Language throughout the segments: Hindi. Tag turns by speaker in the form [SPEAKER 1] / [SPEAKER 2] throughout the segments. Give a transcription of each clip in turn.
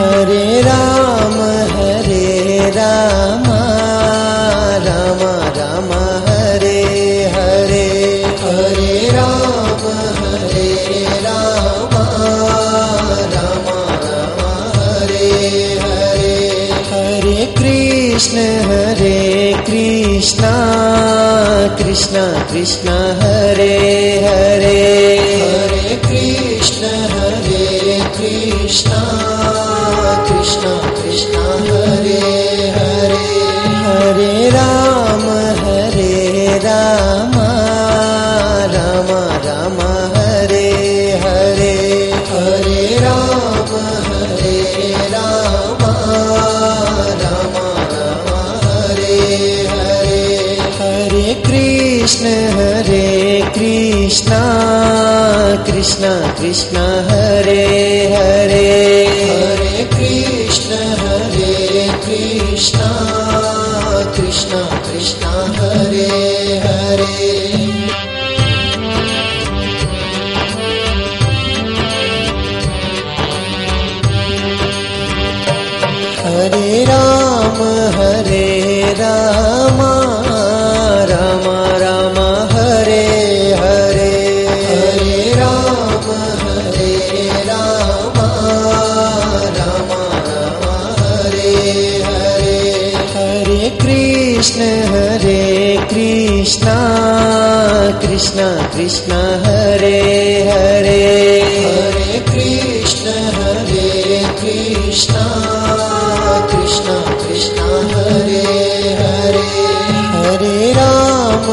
[SPEAKER 1] हरे राम राम राम हरे हरे, हरे राम राम राम हरे हरे, हरे कृष्ण कृष्ण कृष्ण हरे हरे, हरे कृष्ण कृष्ण कृष्ण हरे हरे, हरे राम राम राम हरे हरे, हरे राम राम राम हरे हरे, हरे कृष्ण कृष्ण कृष्ण हरे हरे, हरे कृष्ण कृष्ण कृष्ण हरे हरे। हरे राम राम राम हरे हरे, हरे राम राम हरे हरे, हरे कृष्ण कृष्ण कृष्ण हरे हरे, हरे कृष्ण कृष्ण कृष्ण हरे हरे, हरे राम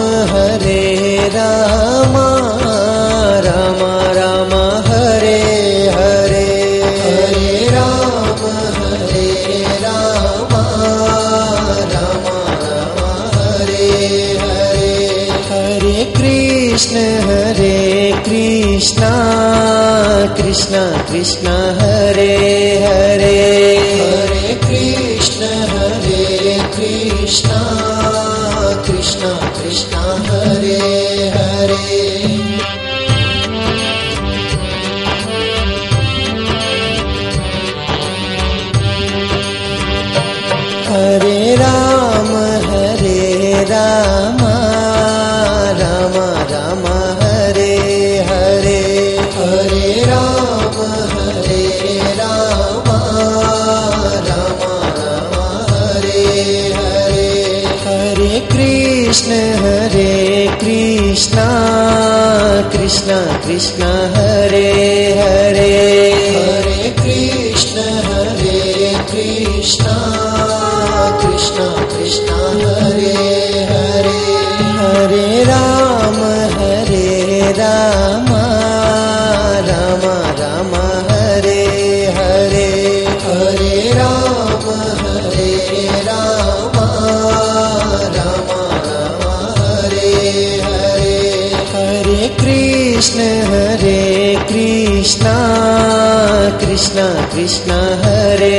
[SPEAKER 1] राम राम हरे हरे, हरे राम राम हरे हरे, हरे कृष्ण कृष्ण कृष्ण हरे हरे, हरे कृष्ण कृष्ण कृष्ण हरे हरे। हरे राम राम राम हरे हरे, हरे राम राम हरे हरे, हरे कृष्ण कृष्ण कृष्ण हरे हरे, हरे कृष्ण कृष्ण कृष्ण हरे हरे, हरे राम राम राम हरे हरे, हरे राम राम हरे हरे, हरे कृष्ण कृष्ण कृष्ण हरे